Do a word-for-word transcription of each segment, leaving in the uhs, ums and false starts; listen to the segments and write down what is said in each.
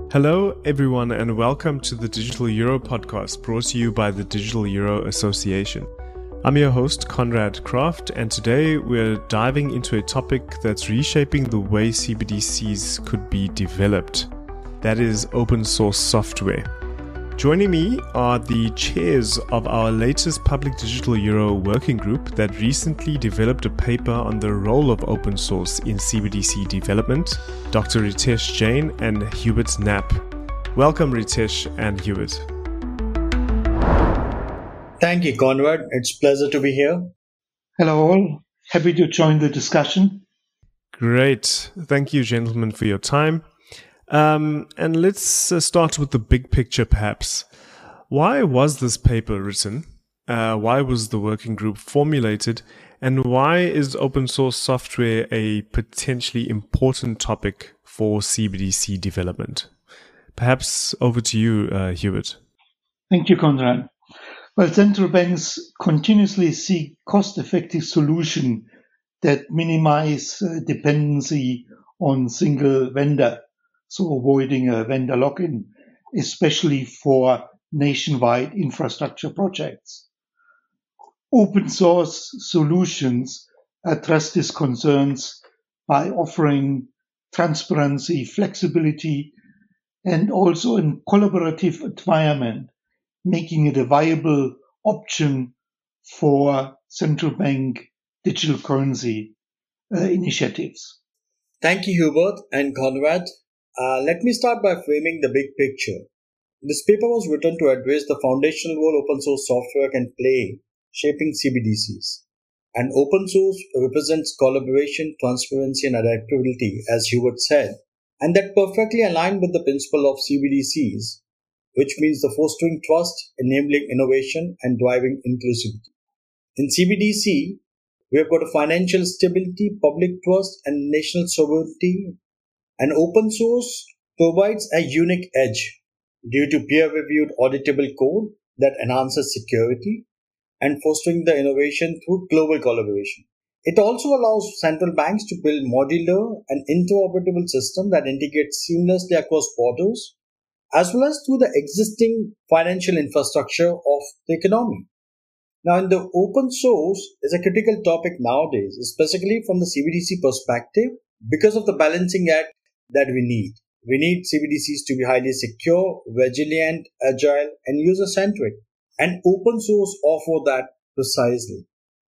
Hello, everyone, and welcome to the Digital Euro podcast brought to you by the Digital Euro Association. I'm your host, Conrad Kraft, and today we're diving into a topic that's reshaping the way C B D Cs could be developed. That is open source software. Joining me are the chairs of our latest Public Digital Euro working group that recently developed a paper on the role of open source in C B D C development, Doctor Ritesh Jain and Hubert Knapp. Welcome, Ritesh and Hubert. Thank you, Conrad. It's a pleasure to be here. Hello all. Happy to join the discussion. Great. Thank you, gentlemen, for your time. Um, and let's uh, start with the big picture, perhaps. Why was this paper written? Uh, why was the working group formulated? And why is open source software a potentially important topic for C B D C development? Perhaps over to you, uh, Hubert. Thank you, Conrad. Well, central banks continuously seek cost-effective solutions that minimize uh, dependency on single vendor. So avoiding a vendor lock-in, especially for nationwide infrastructure projects. Open source solutions address these concerns by offering transparency, flexibility, and also a collaborative environment, making it a viable option for central bank digital currency uh, initiatives. Thank you, Hubert and Conrad. Uh, let me start by framing the big picture. This paper was written to address the foundational role open source software can play shaping C B D Cs. And open source represents collaboration, transparency, and adaptability, as Hubert said, and that perfectly aligned with the principle of C B D Cs, which means the fostering trust, enabling innovation, and driving inclusivity. In C B D C, we have got a financial stability, public trust, and national sovereignty. And open source provides a unique edge due to peer-reviewed auditable code that enhances security and fostering the innovation through global collaboration. It also allows central banks to build modular and interoperable systems that integrate seamlessly across borders, as well as through the existing financial infrastructure of the economy. Now, in the open source is a critical topic nowadays, especially from the C B D C perspective, because of the balancing act that we need. We need C B D Cs to be highly secure, resilient, agile, and user-centric. And open source offer that precisely.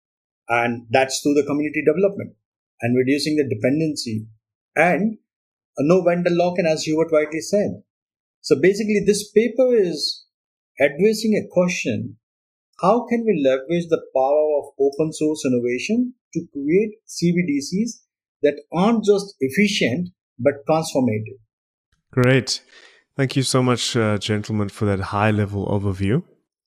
And that's through the community development and reducing the dependency and a no vendor lock-in, as Hubert rightly said. So basically, this paper is addressing a question: how can we leverage the power of open source innovation to create C B D Cs that aren't just efficient, but transformative? Great. Thank you so much, uh, gentlemen, for that high-level overview.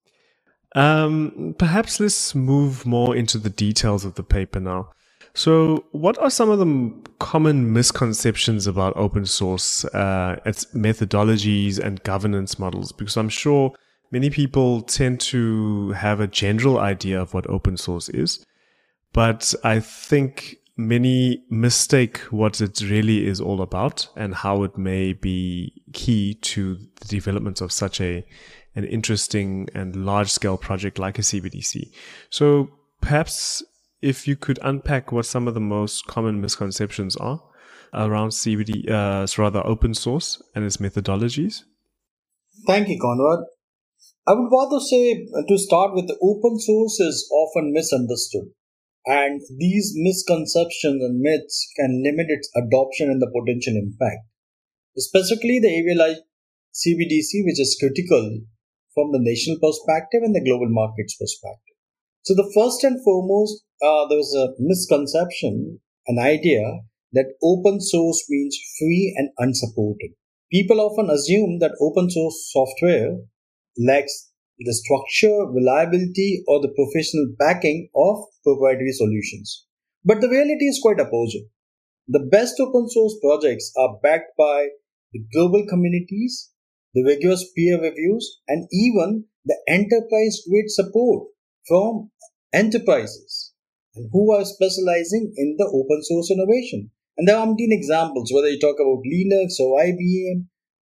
Um, perhaps let's move more into the details of the paper now. So what are some of the common misconceptions about open source, uh, its methodologies and governance models? Because I'm sure many people tend to have a general idea of what open source is, but I think many mistake what it really is all about and how it may be key to the development of such a an interesting and large-scale project like a C B D C. So perhaps if you could unpack what some of the most common misconceptions are around C B D, uh, rather open source and its methodologies. Thank you, Conrad. I would rather say to start with, the open source is often misunderstood. And these misconceptions and myths can limit its adoption and the potential impact. Specifically, the area like C B D C, which is critical from the national perspective and the global markets perspective. So the first and foremost, uh, there was a misconception, an idea that open source means free and unsupported. People often assume that open source software lacks the structure, reliability, or the professional backing of proprietary solutions. But the reality is quite opposite. The best open source projects are backed by the global communities, the rigorous peer reviews, and even the enterprise-grade support from enterprises and who are specializing in the open source innovation. And there are umpteen examples, whether you talk about Linux or I B M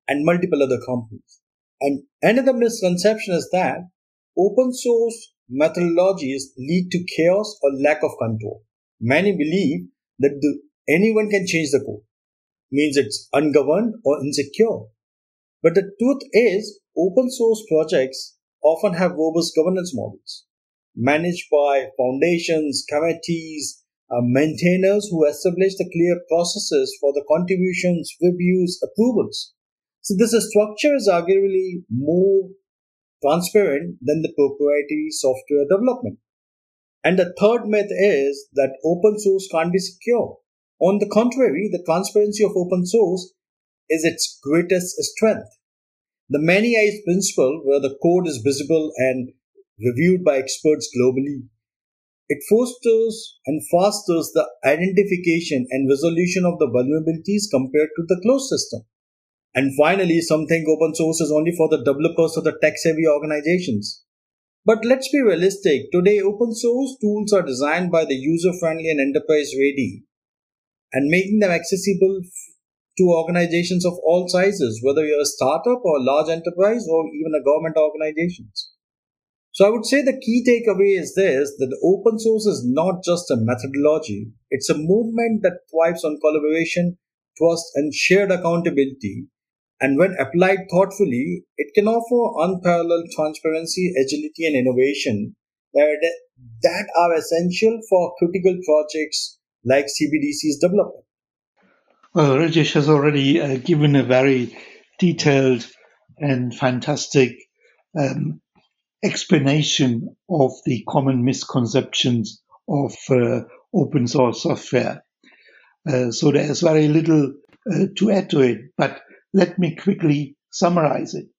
and multiple other companies. And another misconception is that open source methodologies lead to chaos or lack of control. Many believe that the, anyone can change the code, means it's ungoverned or insecure. But the truth is, open source projects often have robust governance models, managed by foundations, committees, uh, maintainers who establish the clear processes for the contributions, reviews, approvals. So this structure is arguably more transparent than the proprietary software development. And the third myth is that open source can't be secure. On the contrary, the transparency of open source is its greatest strength. The many eyes principle, where the code is visible and reviewed by experts globally, it fosters and fosters the identification and resolution of the vulnerabilities compared to the closed system. And finally, some think open source is only for the developers or the tech-savvy organizations. But let's be realistic. Today, open source tools are designed by the user-friendly and enterprise-ready, and making them accessible to organizations of all sizes, whether you're a startup or a large enterprise or even a government organizations. So I would say the key takeaway is this, that open source is not just a methodology. It's a movement that thrives on collaboration, trust, and shared accountability. And when applied thoughtfully, it can offer unparalleled transparency, agility, and innovation that, that are essential for critical projects like C B D C's development. Well, Rajesh has already uh, given a very detailed and fantastic um, explanation of the common misconceptions of uh, open source software. Uh, so there is very little uh, to add to it, but let me quickly summarize it.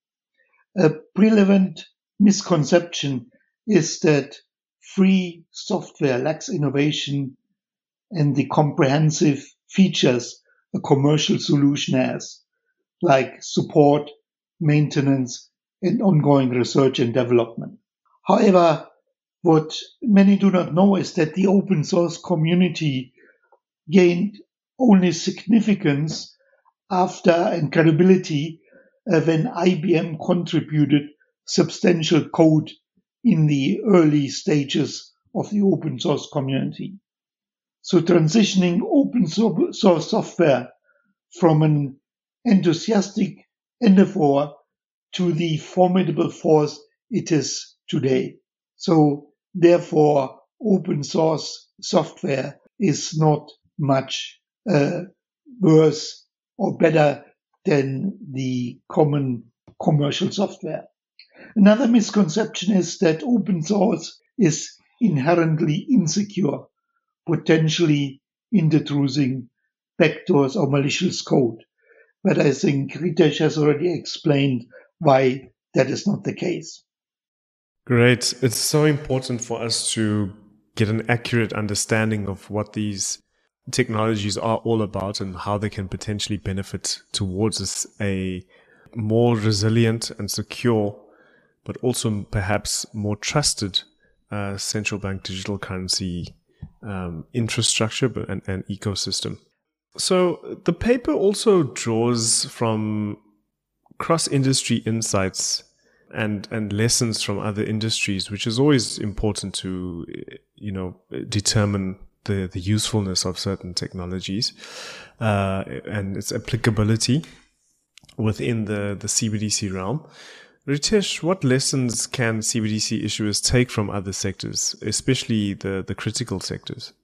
A prevalent misconception is that free software lacks innovation and the comprehensive features a commercial solution has, like support, maintenance, and ongoing research and development. However, what many do not know is that the open source community gained only significance after and credibility uh, when I B M contributed substantial code in the early stages of the open source community. So transitioning open source software from an enthusiastic endeavor to the formidable force it is today. So therefore, open source software is not much uh, worse or better than the common commercial software. Another misconception is that open source is inherently insecure, potentially introducing backdoors or malicious code. But I think Ritesh has already explained why that is not the case. Great. It's so important for us to get an accurate understanding of what these technologies are all about and how they can potentially benefit towards a more resilient and secure, but also perhaps more trusted uh, central bank digital currency um, infrastructure and, and ecosystem. So the paper also draws from cross-industry insights and and lessons from other industries, which is always important to, you know, determine the, the usefulness of certain technologies uh, and its applicability within the, the C B D C realm. Ritesh, what lessons can C B D C issuers take from other sectors, especially the, the critical sectors?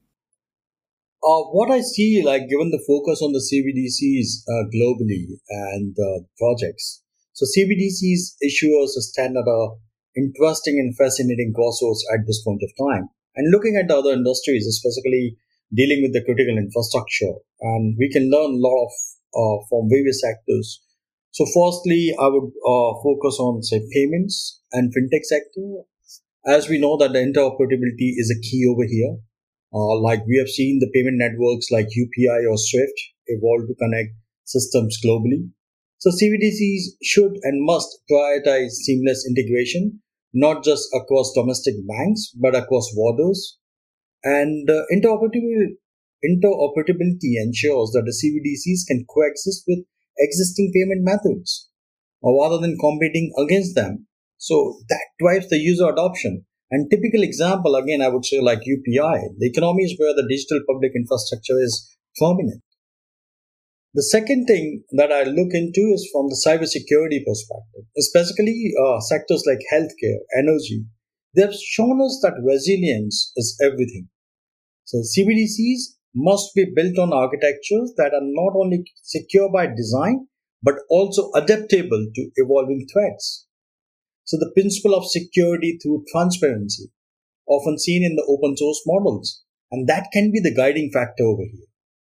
Uh, what I see, like given the focus on the C B D Cs uh, globally and uh, projects, so C B D Cs issuers stand at a interesting and fascinating crossroads at this point of time. And looking at the other industries, especially dealing with the critical infrastructure, and we can learn a lot of uh, from various sectors. So, firstly, I would uh, focus on say payments and fintech sector, as we know that the interoperability is a key over here. Uh, like we have seen the payment networks like U P I or SWIFT evolve to connect systems globally. So C B D Cs should and must prioritize seamless integration, not just across domestic banks, but across borders. And uh, interoperability, interoperability ensures that the C B D Cs can coexist with existing payment methods, or rather than competing against them. So that drives the user adoption. And typical example, again, I would say like U P I, the economies where the digital public infrastructure is prominent. The second thing that I look into is from the cybersecurity perspective, especially uh, sectors like healthcare, energy. They have shown us that resilience is everything. So C B D Cs must be built on architectures that are not only secure by design, but also adaptable to evolving threats. So the principle of security through transparency, often seen in the open source models, and that can be the guiding factor over here.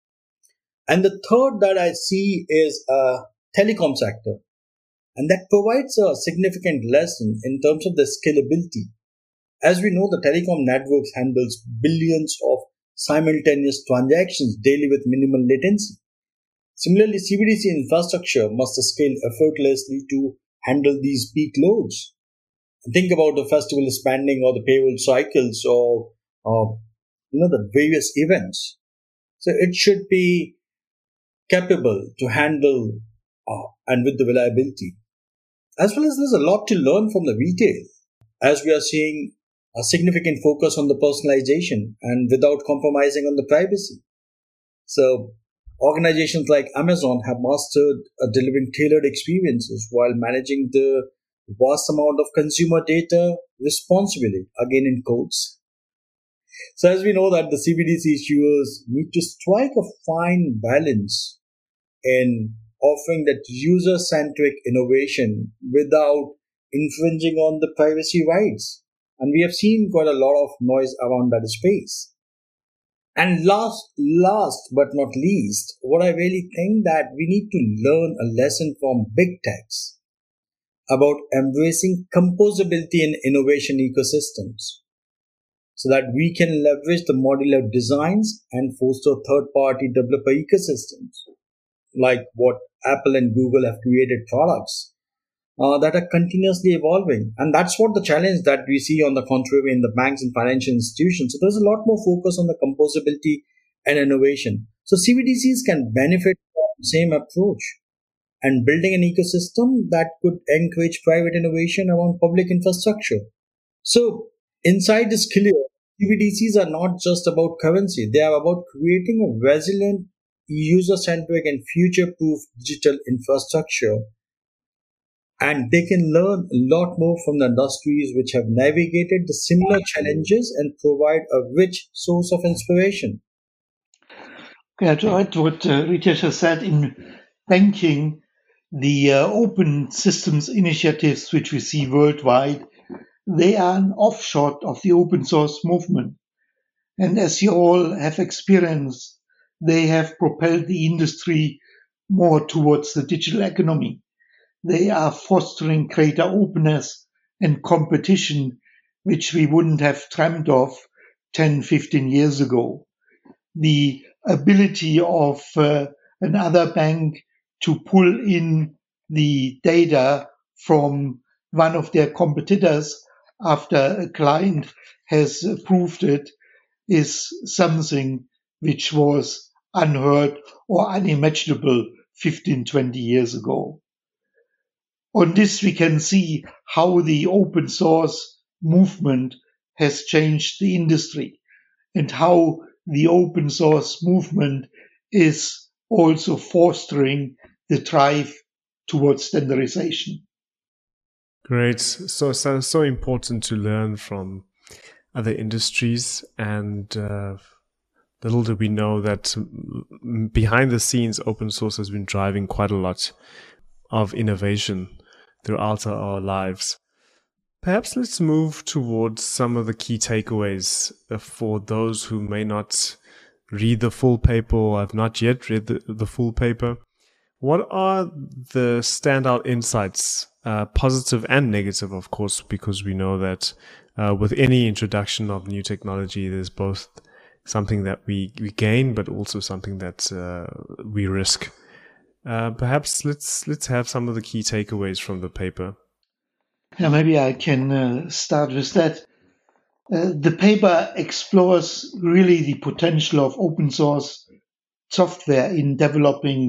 And the third that I see is a telecom sector, and that provides a significant lesson in terms of the scalability. As we know, the telecom networks handles billions of simultaneous transactions daily with minimal latency. Similarly, C B D C infrastructure must scale effortlessly to handle these peak loads. Think about the festival spending or the payroll cycles or, or you know the various events. So it should be capable to handle uh, and with the reliability. As well as there's a lot to learn from the retail, as we are seeing a significant focus on the personalization and without compromising on the privacy. So organizations like Amazon have mastered uh, delivering tailored experiences while managing the vast amount of consumer data responsibly, again in quotes. So as we know that the C B D C issuers need to strike a fine balance in offering that user-centric innovation without infringing on the privacy rights. And we have seen quite a lot of noise around that space. And last, last but not least, what I really think that we need to learn a lesson from big techs about embracing composability in innovation ecosystems so that we can leverage the modular designs and foster third-party developer ecosystems like what Apple and Google have created products uh, that are continuously evolving. And that's what the challenge that we see on the contrary in the banks and financial institutions. So there's a lot more focus on the composability and innovation. So C B D Cs can benefit from the same approach and building an ecosystem that could encourage private innovation around public infrastructure. So inside this clear, C B D Cs are not just about currency. They are about creating a resilient, user-centric and future-proof digital infrastructure. And they can learn a lot more from the industries which have navigated the similar challenges and provide a rich source of inspiration. Yeah, to add what uh, Ritesh has said, in banking, the uh, open systems initiatives which we see worldwide, they are an offshoot of the open source movement. And as you all have experienced, they have propelled the industry more towards the digital economy. They are fostering greater openness and competition, which we wouldn't have dreamt of ten, fifteen years ago. The ability of uh, another bank to pull in the data from one of their competitors after a client has approved it is something which was unheard or unimaginable fifteen, twenty years ago. On this, we can see how the open source movement has changed the industry and how the open source movement is also fostering the drive towards standardization. Great. So, so, so important to learn from other industries, and uh, little do we know that behind the scenes, open source has been driving quite a lot of innovation throughout our lives. Perhaps let's move towards some of the key takeaways for those who may not read the full paper or have not yet read the, the full paper. What are the standout insights, uh, positive and negative, of course, because we know that uh, with any introduction of new technology, there's both something that we, we gain, but also something that uh, we risk. Uh, perhaps let's let's have some of the key takeaways from the paper. Yeah, maybe I can uh, start with that. Uh, the paper explores really the potential of open source software in developing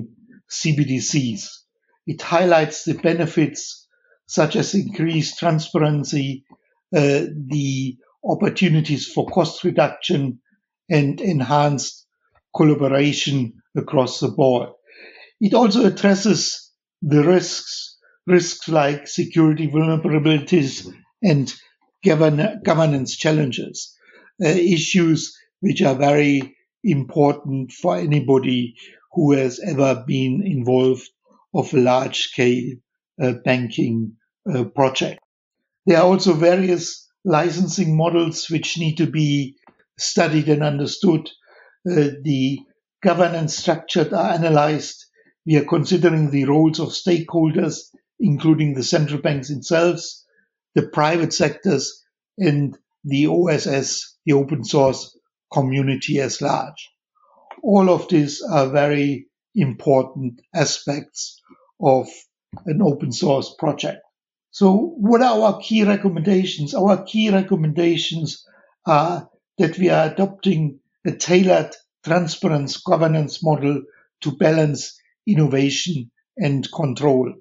C B D Cs. It highlights the benefits such as increased transparency, uh, the opportunities for cost reduction, and enhanced collaboration across the board. It also addresses the risks, risks like security vulnerabilities and govern- governance challenges, uh, issues which are very important for anybody who has ever been involved of a large-scale uh, banking uh, project. There are also various licensing models which need to be studied and understood. Uh, the governance structures are analyzed. We are considering the roles of stakeholders, including the central banks themselves, the private sectors, and the O S S, the open source community as large. All of these are very important aspects of an open source project. So what are our key recommendations? Our key recommendations are that we are adopting a tailored transparency governance model to balance innovation and control.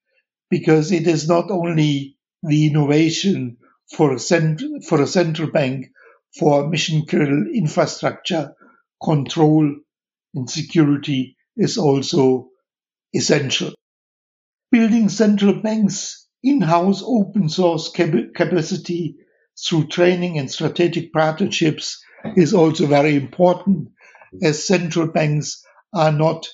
Because it is not only the innovation for a, cent- for a central bank for mission critical infrastructure, control and security is also essential. Building central banks in-house open source cap- capacity through training and strategic partnerships is also very important, as central banks are not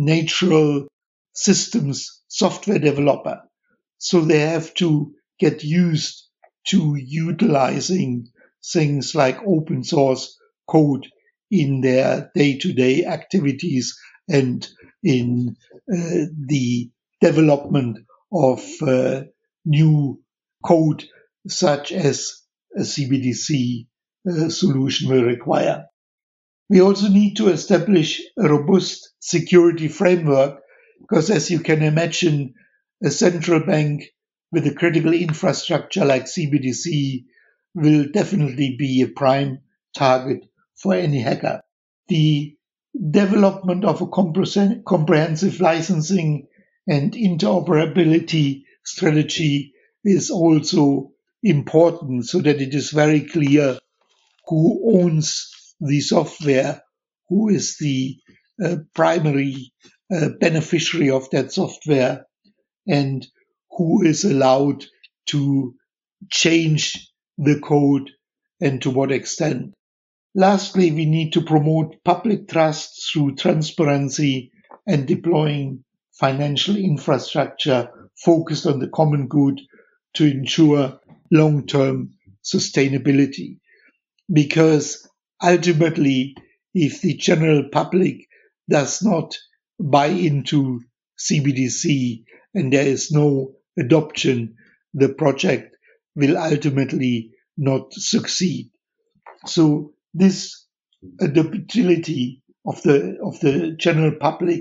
natural systems software developer. So they have to get used to utilizing things like open source code in their day-to-day activities and in uh, the development of uh, new code such as a C B D C uh, solution will require. We also need to establish a robust security framework because, as you can imagine, a central bank with a critical infrastructure like C B D C will definitely be a prime target for any hacker. The development of a comprehen- comprehensive licensing and interoperability strategy is also important so that it is very clear who owns the software, who is the uh, primary uh, beneficiary of that software, and who is allowed to change the code and to what extent. Lastly, we need to promote public trust through transparency and deploying financial infrastructure focused on the common good to ensure long-term sustainability. Because ultimately, if the general public does not buy into C B D C and there is no adoption, the project will ultimately not succeed. So this adaptability of the of the general public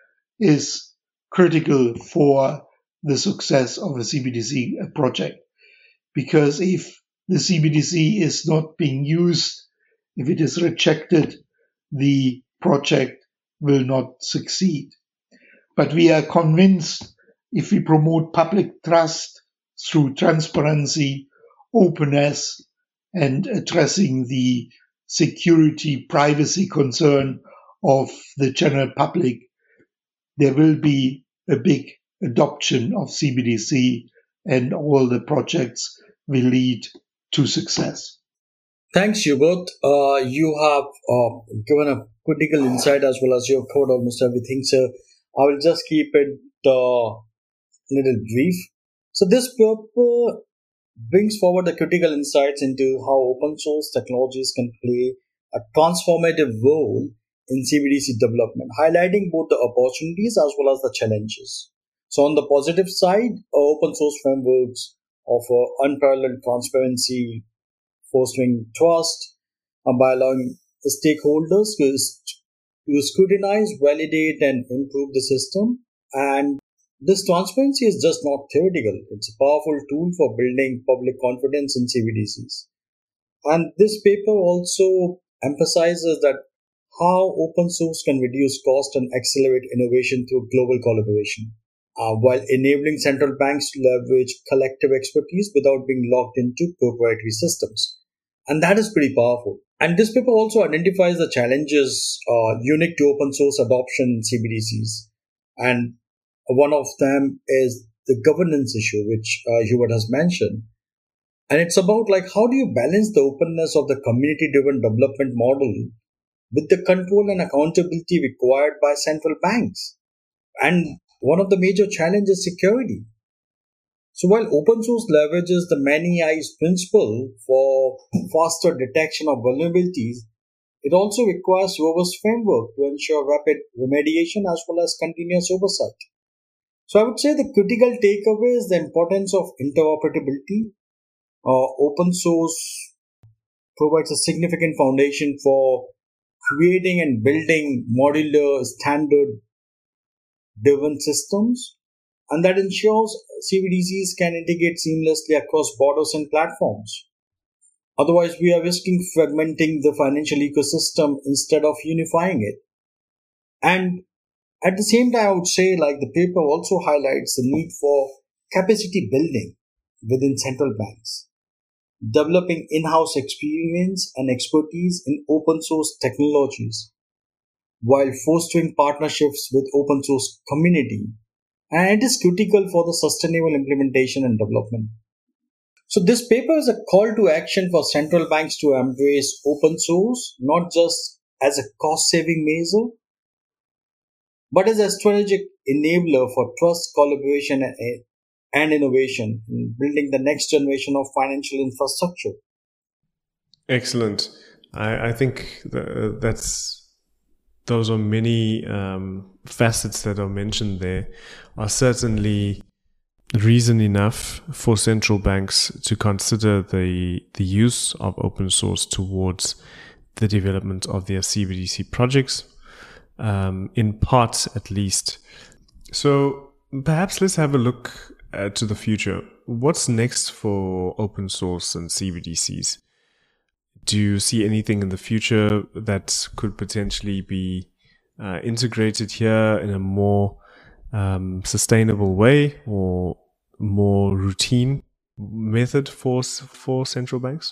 is critical for the success of a C B D C project. Because if the C B D C is not being used, if it is rejected, the project will not succeed. But we are convinced if we promote public trust through transparency, openness, and addressing the security privacy concern of the general public, there will be a big adoption of C B D C and all the projects will lead to success. Thanks, Hubert. Uh, you have uh, given a critical insight as well as you have covered almost everything. So I will just keep it a uh, little brief. So this paper brings forward the critical insights into how open source technologies can play a transformative role in C B D C development, highlighting both the opportunities as well as the challenges. So on the positive side, open source frameworks offer unparalleled transparency, fostering trust uh, by allowing stakeholders to, to scrutinize, validate, and improve the system. And this transparency is just not theoretical, it's a powerful tool for building public confidence in C B D Cs. And this paper also emphasizes that how open source can reduce cost and accelerate innovation through global collaboration, uh, while enabling central banks to leverage collective expertise without being locked into proprietary systems. And that is pretty powerful. And this paper also identifies the challenges uh, unique to open source adoption in C B D Cs. And one of them is the governance issue, which uh, Hubert has mentioned. And it's about like, how do you balance the openness of the community-driven development model with the control and accountability required by central banks? And one of the major challenges is security. So while open source leverages the many eyes principle for faster detection of vulnerabilities, it also requires robust framework to ensure rapid remediation as well as continuous oversight. So I would say the critical takeaway is the importance of interoperability. Uh, open source provides a significant foundation for creating and building modular standard driven systems, and that ensures C B D Cs can integrate seamlessly across borders and platforms. Otherwise, we are risking fragmenting the financial ecosystem instead of unifying it. And at the same time, I would say like the paper also highlights the need for capacity building within central banks, developing in-house experience and expertise in open source technologies, while fostering partnerships with open source community. And it is critical for the sustainable implementation and development. So this paper is a call to action for central banks to embrace open source, not just as a cost-saving measure, but as a strategic enabler for trust, collaboration, and, and innovation in building the next generation of financial infrastructure. Excellent. I, I think the, that's those are many um, facets that are mentioned there are certainly reason enough for central banks to consider the the use of open source towards the development of their C B D C projects, um, in part at least. So perhaps let's have a look uh, to the future. What's next for open source and C B D Cs? Do you see anything in the future that could potentially be uh, integrated here in a more um, sustainable way or more routine method for for central banks?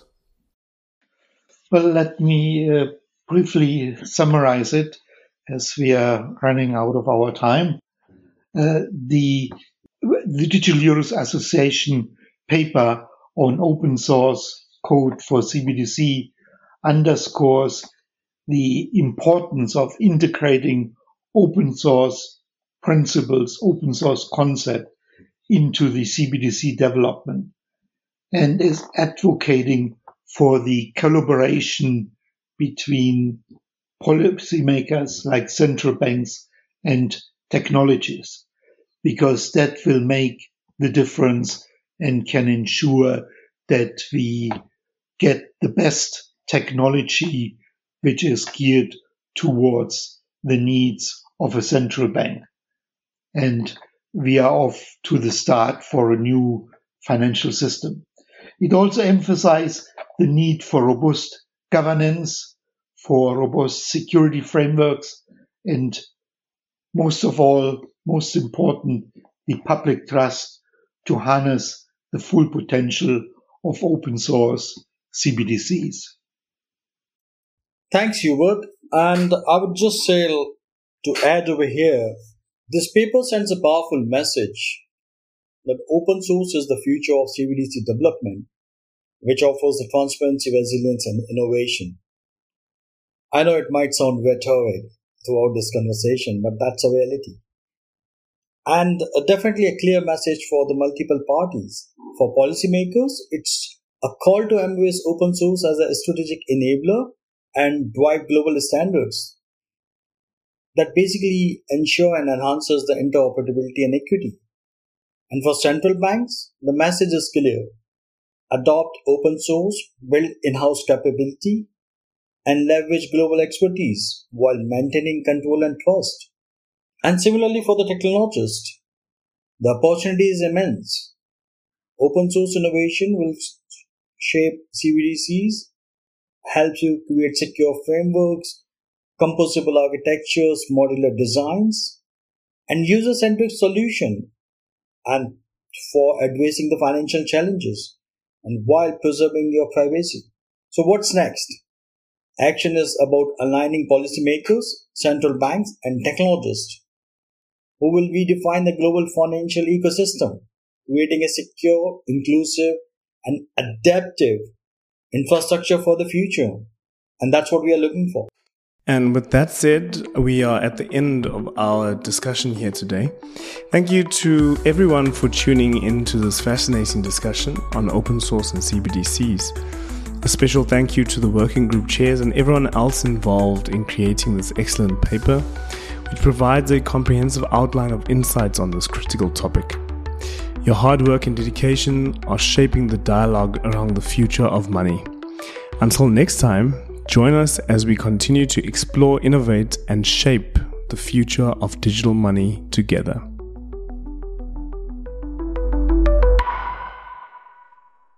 Well, let me uh, briefly summarize it as we are running out of our time. Uh, the, the Digital Euros Association paper on open source code for C B D C underscores the importance of integrating open source principles, open source concept into the C B D C development, and is advocating for the collaboration between policymakers like central banks and technologies, because that will make the difference and can ensure that we get the best technology which is geared towards the needs of a central bank. And we are off to the start for a new financial system. It also emphasizes the need for robust governance, for robust security frameworks, and most of all, most important, the public trust to harness the full potential of open source C B D Cs. Thanks, Hubert. And I would just say to add over here, this paper sends a powerful message that open source is the future of C B D C development, which offers the transparency, resilience, and innovation. I know it might sound rhetoric throughout this conversation, but that's a reality. And uh, definitely a clear message for the multiple parties. For policymakers, it's a call to embrace open source as a strategic enabler and drive global standards that basically ensure and enhances the interoperability and equity. And for central banks, the message is clear. Adopt open source, build in-house capability, and leverage global expertise while maintaining control and trust. And similarly for the technologist, the opportunity is immense. Open source innovation will shape C B D Cs, helps you create secure frameworks, composable architectures, modular designs, and user-centric solution, and for addressing the financial challenges, and while preserving your privacy. So what's next? Action is about aligning policymakers, central banks, and technologists who will redefine the global financial ecosystem, creating a secure, inclusive, and adaptive infrastructure for the future. And that's what we are looking for. And with that said, we are at the end of our discussion here today. Thank you to everyone for tuning into this fascinating discussion on open source and C B D Cs. A special thank you to the working group chairs and everyone else involved in creating this excellent paper, which provides a comprehensive outline of insights on this critical topic. Your hard work and dedication are shaping the dialogue around the future of money. Until next time, join us as we continue to explore, innovate, and shape the future of digital money together.